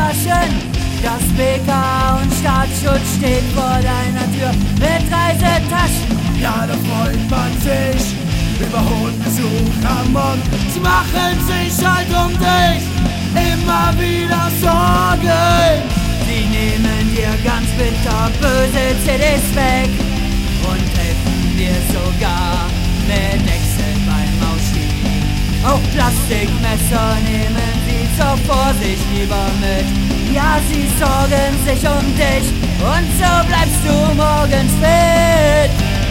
Taschen. Das BK und Staatsschutz steht vor deiner Tür mit Reisetaschen. Ja, da freut man sich über hohen Besuch am Mond. Sie machen sich halt um dich immer wieder Sorgen. Sie nehmen dir ganz bitter böse CDs weg und helfen dir sogar mit Excel beim Ausstieg. Auch Plastikmesser nehmen sie zur Vorsicht lieber mit. Ja, sie sorgen sich um dich und so bleibst du morgens fit.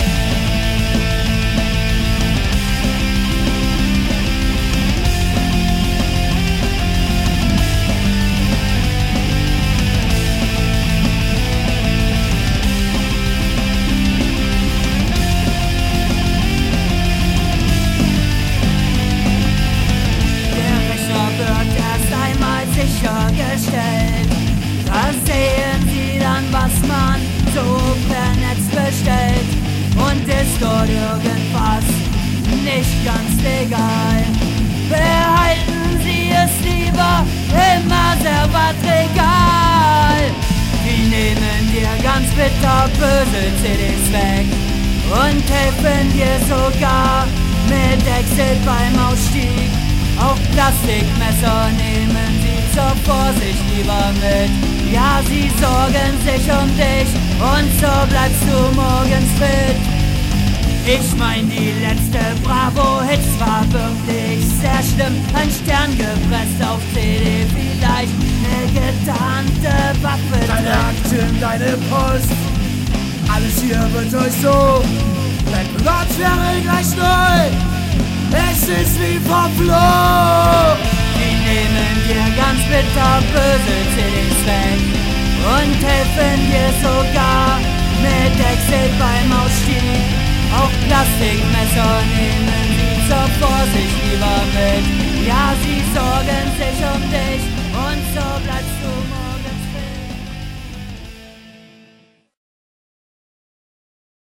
Sichergestellt. Da sehen sie dann, was man so per Netz bestellt. Und ist dort irgendwas nicht ganz legal, behalten sie es lieber im Reservatregal. Die nehmen dir ganz bitter böse CDs weg und helfen dir sogar mit Exit beim Ausstieg. Auch Plastikmesser nehmen sie zur Vorsicht lieber mit. Ja, sie sorgen sich um dich und so bleibst du morgens fit. Ich mein, die letzte Bravo-Hits war wirklich sehr schlimm. Ein Stern gepresst auf CD, vielleicht eine getarnte Waffe. Deine Aktien, deine Post, alles hier wird euch so. Dein Privatsphäre gleich neu. Es ist wie verflogen. Die nehmen dir ganz bitter böse CDs weg und helfen dir sogar mit Exit beim Ausstieg. Auch Plastikmesser nehmen